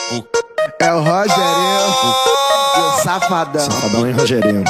É o Rogerinho e o Safadão. Safadão e Rogerinho.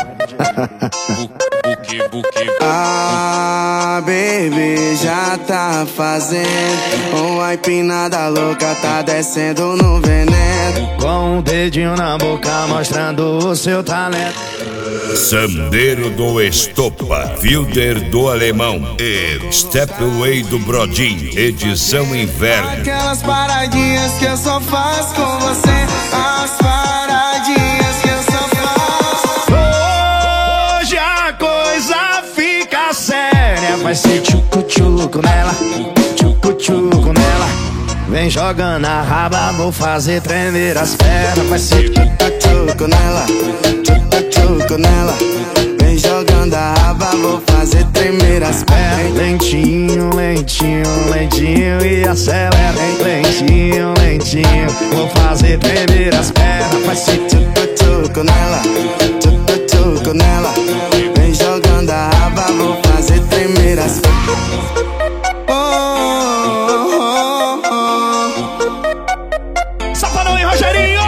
Ah, baby, já tá fazendo uma empinada louca, tá descendo no veneno. Com um dedinho na boca mostrando o seu talento. Sandeiro do Estopa, Fielder do Alemão e Stepway do Brodinho, edição inverno. Aquelas paradinhas que eu só faço com você, as paradinhas que eu só faço. Hoje a coisa fica séria, vai ser tchucu-tchucu nela, tchucu-tchucu nela. Vem jogando a raba, vou fazer tremer as pernas. Vai ser tchucu-tchucu nela, tchucu-tchucu nela. Vem jogando a raba, vou fazer tremer as pernas. Lentinho, lentinho, lentinho e acelera. Lentinho, lentinho, vou fazer tremer as pernas. Vai ser tchucu-tchucu nela, tchucu-tchucu nela. Vem jogando a raba, vou fazer tremer as pernas. Safadão e Rogerinho!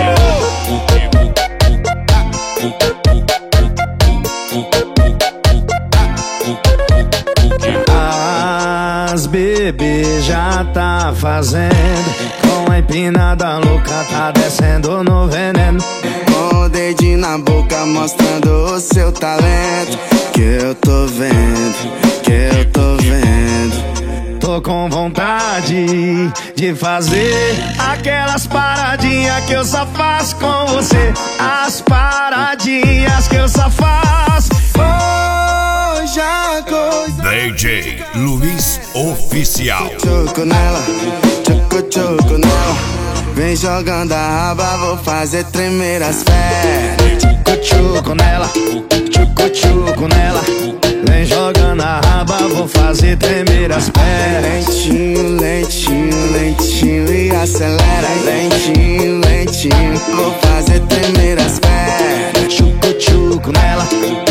As bebês já tá fazendo, com a empinada louca tá descendo no veneno. Com o dedinho na boca mostrando o seu talento. Que eu tô vendo, que eu tô vendo. Tô com vontade de fazer aquelas paradinhas que eu só faço com você. As paradinhas que eu só faço. Hoje a coisa DJ Luiz Oficial. Tchucu nela, tchucu-tchucu nela. Vem jogando a raba, vou fazer tremer as pernas. Tchucu-tchucu nela, tchucu-tchucu nela. Vem jogando a raba, vou fazer tremer as pernas. Lentinho, lentinho, lentinho e acelera. Lentinho, lentinho, vou fazer tremer as pernas. Tchucu-tchucu nela,